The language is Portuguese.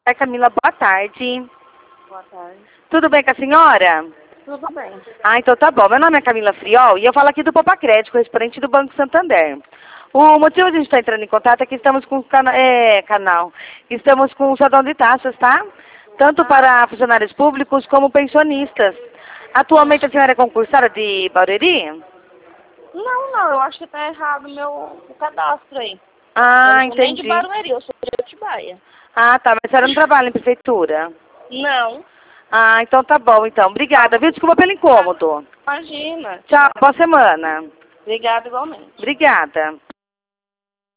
Oi, Camila, boa tarde. Boa tarde. Tudo bem com a senhora? Tudo bem. Ah, então tá bom. Meu nome é Camila Friol e eu falo aqui do Poupa Crédito, correspondente do Banco Santander. O motivo de a gente estar entrando em contato é que estamos com estamos com o salão de taxas, tá? Tanto para funcionários públicos como pensionistas. Atualmente a senhora é concursada de Barueri? Não, eu acho que tá errado o cadastro aí. Ah, Eu não sou nem de entendi. Barueri, eu sou de Atibaia. Ah, tá, mas a senhora não trabalha em prefeitura? Não, Ah, então tá bom, então. Obrigada, viu? Desculpa pelo incômodo. imagina. Tchau, boa semana. Obrigada igualmente. Obrigada.